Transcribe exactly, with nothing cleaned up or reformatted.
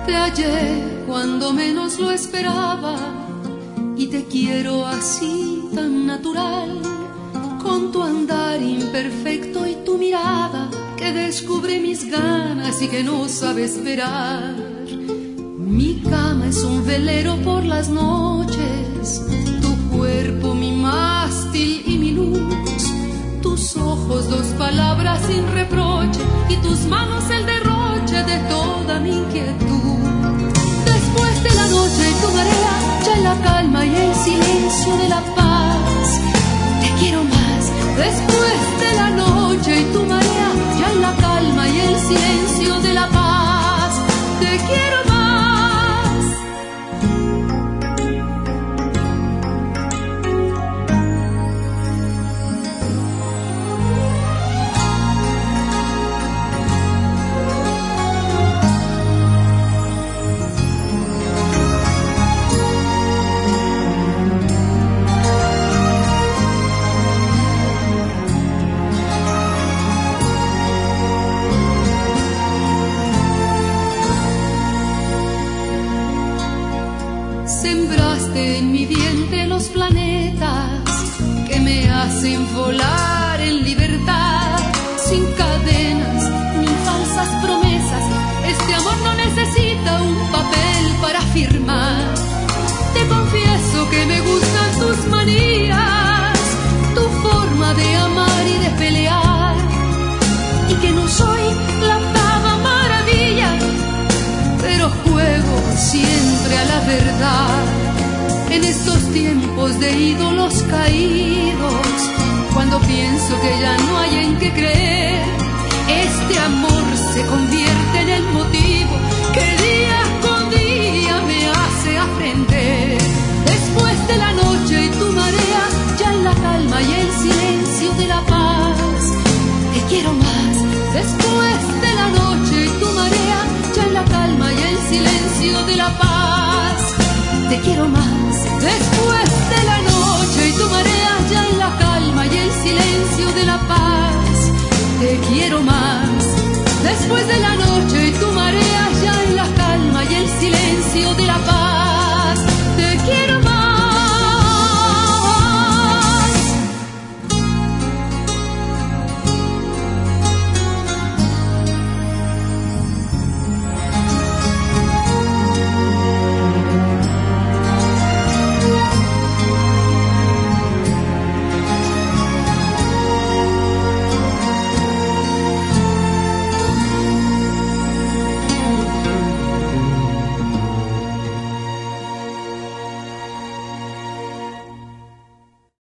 Te hallé cuando menos lo esperaba y te quiero así tan natural, con tu andar imperfecto y tu mirada que descubre mis ganas y que no sabe esperar. Mi cama es un velero por las noches, tu cuerpo mi mástil y mi luz, tus ojos dos palabras sin reproche y tus manos el derroche de toda mi inquietud. Después de la noche y tu marea, ya en la calma y el silencio de la paz, te quiero más. Después de la noche y tu marea, ya en la calma y el silencio de la paz, te quiero más. Sembraste en mi vientre los planetas que me hacen volar en libertad, sin cadenas ni falsas promesas. Este amor no necesita un papel para firmar. Te confieso que me gustan tus manías, tu forma de amar y de pelear, y que no soy la octava maravilla, pero juego siempre a la verdad. En estos tiempos de ídolos caídos, cuando pienso que ya no hay en qué creer, este amor se convierte en el motivo que día con día me hace aprender. Después de la noche y tu marea, ya en la calma y el silencio de la paz, te quiero más. Después de la noche y tu marea, ya en la calma y el silencio de la paz, te quiero más. Después de la noche y tu marea, ya en la calma y el silencio de la paz, te quiero más. Después de la